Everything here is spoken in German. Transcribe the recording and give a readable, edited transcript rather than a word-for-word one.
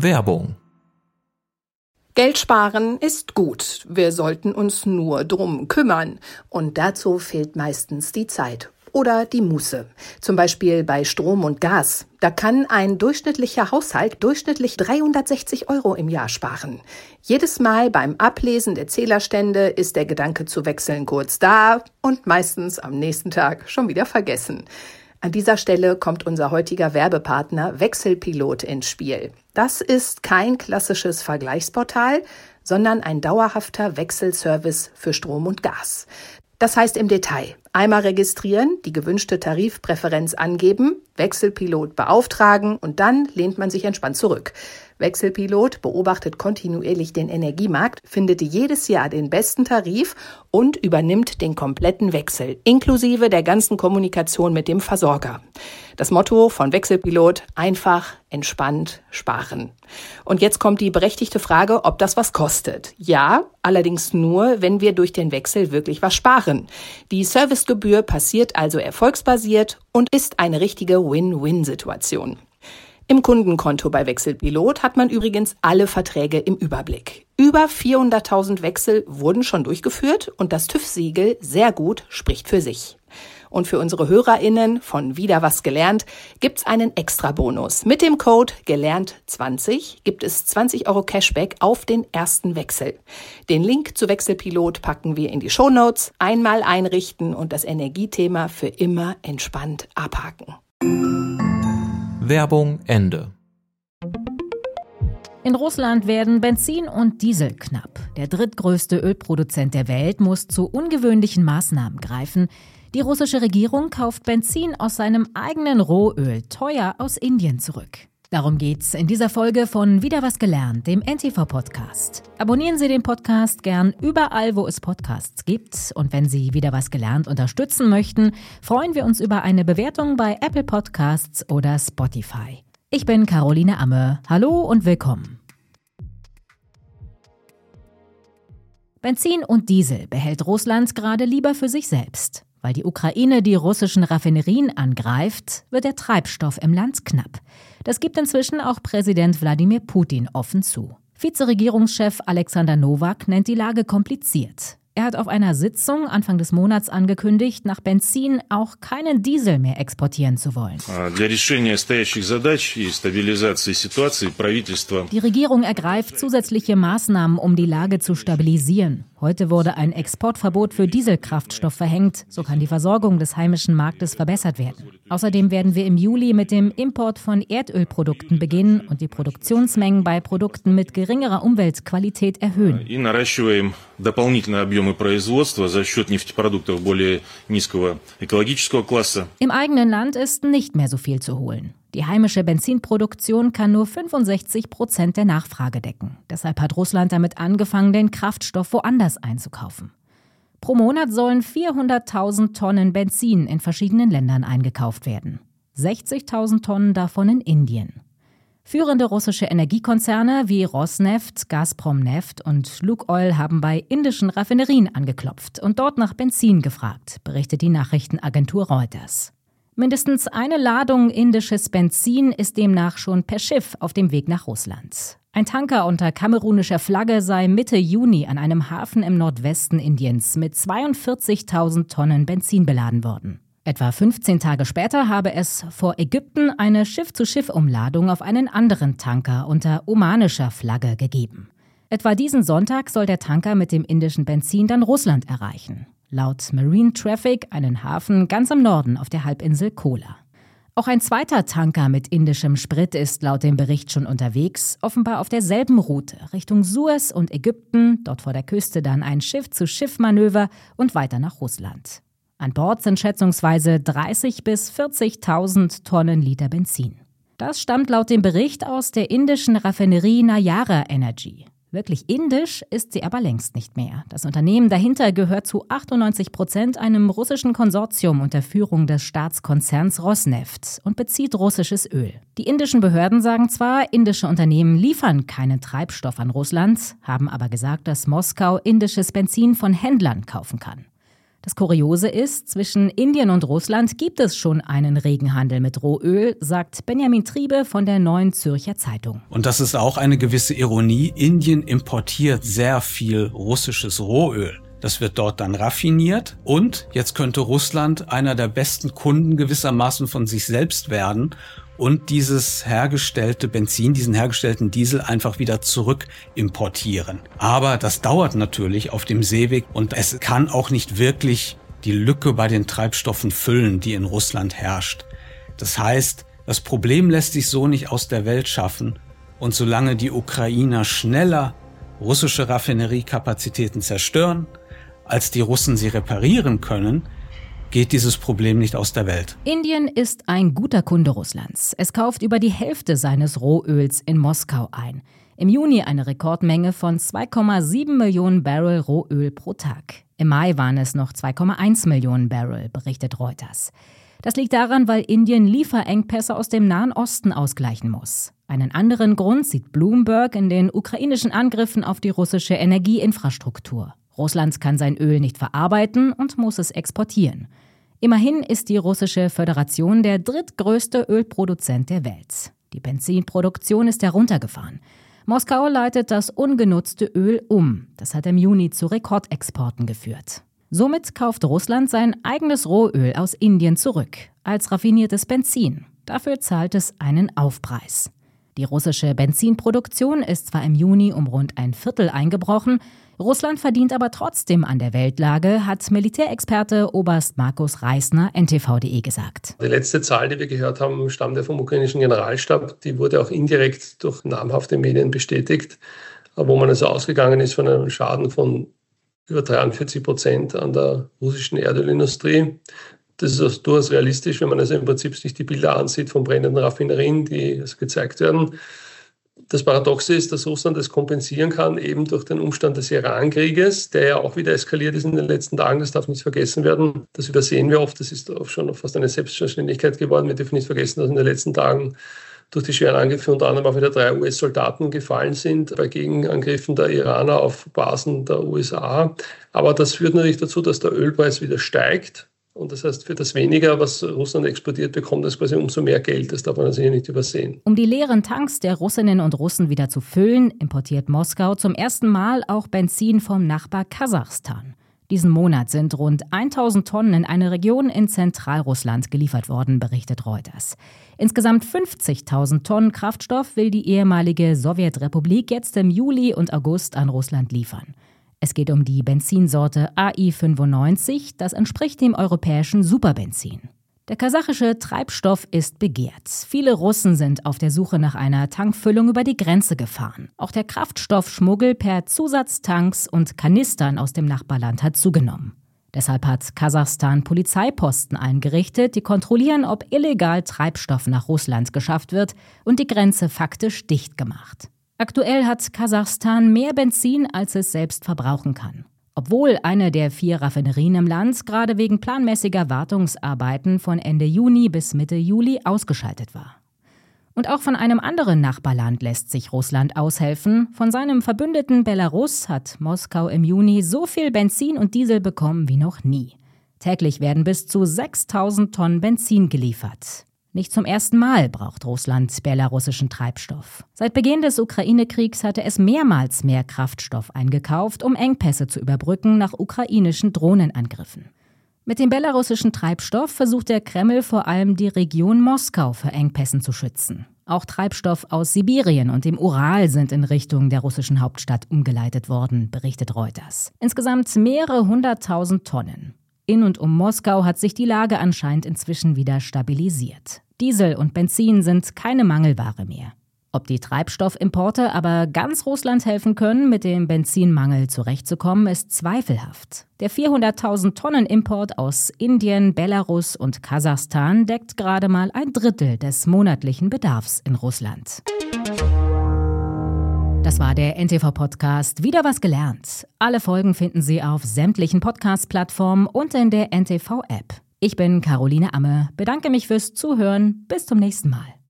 Werbung. Geld sparen ist gut. Wir sollten uns nur drum kümmern. Und dazu fehlt meistens die Zeit oder die Muße. Zum Beispiel bei Strom und Gas. Da kann ein durchschnittlicher Haushalt durchschnittlich 360 € im Jahr sparen. Jedes Mal beim Ablesen der Zählerstände ist der Gedanke zu wechseln kurz da und meistens am nächsten Tag schon wieder vergessen. An dieser Stelle kommt unser heutiger Werbepartner Wechselpilot ins Spiel. Das ist kein klassisches Vergleichsportal, sondern ein dauerhafter Wechselservice für Strom und Gas. Das heißt im Detail: einmal registrieren, die gewünschte Tarifpräferenz angeben, Wechselpilot beauftragen und dann lehnt man sich entspannt zurück. Wechselpilot beobachtet kontinuierlich den Energiemarkt, findet jedes Jahr den besten Tarif und übernimmt den kompletten Wechsel, inklusive der ganzen Kommunikation mit dem Versorger. Das Motto von Wechselpilot: einfach, entspannt, sparen. Und jetzt kommt die berechtigte Frage, ob das was kostet. Ja, allerdings nur, wenn wir durch den Wechsel wirklich was sparen. Die Servicegebühr passiert also erfolgsbasiert und ist eine richtige Win-Win-Situation. Im Kundenkonto bei Wechselpilot hat man übrigens alle Verträge im Überblick. Über 400.000 Wechsel wurden schon durchgeführt und das TÜV-Siegel sehr gut spricht für sich. Und für unsere HörerInnen von Wieder was gelernt gibt's einen Extra-Bonus. Mit dem Code gelernt20 gibt es 20 € Cashback auf den ersten Wechsel. Den Link zu Wechselpilot packen wir in die Shownotes. Einmal einrichten und das Energiethema für immer entspannt abhaken. Werbung Ende. In Russland werden Benzin und Diesel knapp. Der drittgrößte Ölproduzent der Welt muss zu ungewöhnlichen Maßnahmen greifen. Die russische Regierung kauft Benzin aus seinem eigenen Rohöl teuer aus Indien zurück. Darum geht's in dieser Folge von Wieder was gelernt, dem NTV-Podcast. Abonnieren Sie den Podcast gern überall, wo es Podcasts gibt. Und wenn Sie Wieder was gelernt unterstützen möchten, freuen wir uns über eine Bewertung bei Apple Podcasts oder Spotify. Ich bin Caroline Amme. Hallo und willkommen. Benzin und Diesel behält Russland gerade lieber für sich selbst. Weil die Ukraine die russischen Raffinerien angreift, wird der Treibstoff im Land knapp. Das gibt inzwischen auch Präsident Wladimir Putin offen zu. Vizeregierungschef Alexander Nowak nennt die Lage kompliziert. Er hat auf einer Sitzung Anfang des Monats angekündigt, nach Benzin auch keinen Diesel mehr exportieren zu wollen. Die Regierung ergreift zusätzliche Maßnahmen, um die Lage zu stabilisieren. Heute wurde ein Exportverbot für Dieselkraftstoff verhängt. So kann die Versorgung des heimischen Marktes verbessert werden. Außerdem werden wir im Juli mit dem Import von Erdölprodukten beginnen und die Produktionsmengen bei Produkten mit geringerer Umweltqualität erhöhen. Im eigenen Land ist nicht mehr so viel zu holen. Die heimische Benzinproduktion kann nur 65% der Nachfrage decken. Deshalb hat Russland damit angefangen, den Kraftstoff woanders einzukaufen. Pro Monat sollen 400.000 Tonnen Benzin in verschiedenen Ländern eingekauft werden. 60.000 Tonnen davon in Indien. Führende russische Energiekonzerne wie Rosneft, Gazprom Neft und Lukoil haben bei indischen Raffinerien angeklopft und dort nach Benzin gefragt, berichtet die Nachrichtenagentur Reuters. Mindestens eine Ladung indisches Benzin ist demnach schon per Schiff auf dem Weg nach Russland. Ein Tanker unter kamerunischer Flagge sei Mitte Juni an einem Hafen im Nordwesten Indiens mit 42.000 Tonnen Benzin beladen worden. Etwa 15 Tage später habe es vor Ägypten eine Schiff-zu-Schiff-Umladung auf einen anderen Tanker unter omanischer Flagge gegeben. Etwa diesen Sonntag soll der Tanker mit dem indischen Benzin dann Russland erreichen. Laut Marine Traffic einen Hafen ganz im Norden auf der Halbinsel Kola. Auch ein zweiter Tanker mit indischem Sprit ist laut dem Bericht schon unterwegs, offenbar auf derselben Route, Richtung Suez und Ägypten, dort vor der Küste dann ein Schiff-zu-Schiff-Manöver und weiter nach Russland. An Bord sind schätzungsweise 30.000 bis 40.000 Tonnen Liter Benzin. Das stammt laut dem Bericht aus der indischen Raffinerie Nayara Energy. Wirklich indisch ist sie aber längst nicht mehr. Das Unternehmen dahinter gehört zu 98% einem russischen Konsortium unter Führung des Staatskonzerns Rosneft und bezieht russisches Öl. Die indischen Behörden sagen zwar, indische Unternehmen liefern keinen Treibstoff an Russland, haben aber gesagt, dass Moskau indisches Benzin von Händlern kaufen kann. Das Kuriose ist, zwischen Indien und Russland gibt es schon einen regen Handel mit Rohöl, sagt Benjamin Triebe von der Neuen Zürcher Zeitung. Und das ist auch eine gewisse Ironie. Indien importiert sehr viel russisches Rohöl. Das wird dort dann raffiniert und jetzt könnte Russland einer der besten Kunden gewissermaßen von sich selbst werden und dieses hergestellte Benzin, diesen hergestellten Diesel einfach wieder zurück importieren. Aber das dauert natürlich auf dem Seeweg und es kann auch nicht wirklich die Lücke bei den Treibstoffen füllen, die in Russland herrscht. Das heißt, das Problem lässt sich so nicht aus der Welt schaffen und solange die Ukrainer schneller russische Raffineriekapazitäten zerstören, als die Russen sie reparieren können, geht dieses Problem nicht aus der Welt. Indien ist ein guter Kunde Russlands. Es kauft über die Hälfte seines Rohöls in Moskau ein. Im Juni eine Rekordmenge von 2,7 Millionen Barrel Rohöl pro Tag. Im Mai waren es noch 2,1 Millionen Barrel, berichtet Reuters. Das liegt daran, weil Indien Lieferengpässe aus dem Nahen Osten ausgleichen muss. Einen anderen Grund sieht Bloomberg in den ukrainischen Angriffen auf die russische Energieinfrastruktur. Russland kann sein Öl nicht verarbeiten und muss es exportieren. Immerhin ist die Russische Föderation der drittgrößte Ölproduzent der Welt. Die Benzinproduktion ist heruntergefahren. Moskau leitet das ungenutzte Öl um. Das hat im Juni zu Rekordexporten geführt. Somit kauft Russland sein eigenes Rohöl aus Indien zurück, als raffiniertes Benzin. Dafür zahlt es einen Aufpreis. Die russische Benzinproduktion ist zwar im Juni um rund ein Viertel eingebrochen, Russland verdient aber trotzdem an der Weltlage, hat Militärexperte Oberst Markus Reisner NTV.de gesagt. Die letzte Zahl, die wir gehört haben, stammt ja vom ukrainischen Generalstab. Die wurde auch indirekt durch namhafte Medien bestätigt, wo man also ausgegangen ist von einem Schaden von über 43% an der russischen Erdölindustrie. Das ist also durchaus realistisch, wenn man also im Prinzip sich die Bilder ansieht von brennenden Raffinerien, die also gezeigt werden. Das Paradoxe ist, dass Russland das kompensieren kann, eben durch den Umstand des Iran-Krieges, der ja auch wieder eskaliert ist in den letzten Tagen. Das darf nicht vergessen werden. Das übersehen wir oft. Das ist auch schon fast eine Selbstverständlichkeit geworden. Wir dürfen nicht vergessen, dass in den letzten Tagen durch die schweren Angriffe unter anderem auch wieder 3 US-Soldaten gefallen sind bei Gegenangriffen der Iraner auf Basen der USA. Aber das führt natürlich dazu, dass der Ölpreis wieder steigt. Und das heißt, für das weniger, was Russland exportiert, bekommt es quasi umso mehr Geld. Das darf man also hier nicht übersehen. Um die leeren Tanks der Russinnen und Russen wieder zu füllen, importiert Moskau zum ersten Mal auch Benzin vom Nachbar Kasachstan. Diesen Monat sind rund 1000 Tonnen in eine Region in Zentralrussland geliefert worden, berichtet Reuters. Insgesamt 50.000 Tonnen Kraftstoff will die ehemalige Sowjetrepublik jetzt im Juli und August an Russland liefern. Es geht um die Benzinsorte AI95, das entspricht dem europäischen Superbenzin. Der kasachische Treibstoff ist begehrt. Viele Russen sind auf der Suche nach einer Tankfüllung über die Grenze gefahren. Auch der Kraftstoffschmuggel per Zusatztanks und Kanistern aus dem Nachbarland hat zugenommen. Deshalb hat Kasachstan Polizeiposten eingerichtet, die kontrollieren, ob illegal Treibstoff nach Russland geschafft wird und die Grenze faktisch dicht gemacht. Aktuell hat Kasachstan mehr Benzin, als es selbst verbrauchen kann. Obwohl eine der 4 Raffinerien im Land gerade wegen planmäßiger Wartungsarbeiten von Ende Juni bis Mitte Juli ausgeschaltet war. Und auch von einem anderen Nachbarland lässt sich Russland aushelfen. Von seinem Verbündeten Belarus hat Moskau im Juni so viel Benzin und Diesel bekommen wie noch nie. Täglich werden bis zu 6.000 Tonnen Benzin geliefert. Nicht zum ersten Mal braucht Russland belarussischen Treibstoff. Seit Beginn des Ukraine-Kriegs hatte es mehrmals mehr Kraftstoff eingekauft, um Engpässe zu überbrücken nach ukrainischen Drohnenangriffen. Mit dem belarussischen Treibstoff versucht der Kreml vor allem die Region Moskau vor Engpässen zu schützen. Auch Treibstoff aus Sibirien und dem Ural sind in Richtung der russischen Hauptstadt umgeleitet worden, berichtet Reuters. Insgesamt mehrere 100.000 Tonnen. In und um Moskau hat sich die Lage anscheinend inzwischen wieder stabilisiert. Diesel und Benzin sind keine Mangelware mehr. Ob die Treibstoffimporte aber ganz Russland helfen können, mit dem Benzinmangel zurechtzukommen, ist zweifelhaft. Der 400.000 Tonnen Import aus Indien, Belarus und Kasachstan deckt gerade mal 1/3 des monatlichen Bedarfs in Russland. Das war der NTV-Podcast Wieder was gelernt. Alle Folgen finden Sie auf sämtlichen Podcast-Plattformen und in der NTV-App. Ich bin Caroline Amme, bedanke mich fürs Zuhören. Bis zum nächsten Mal.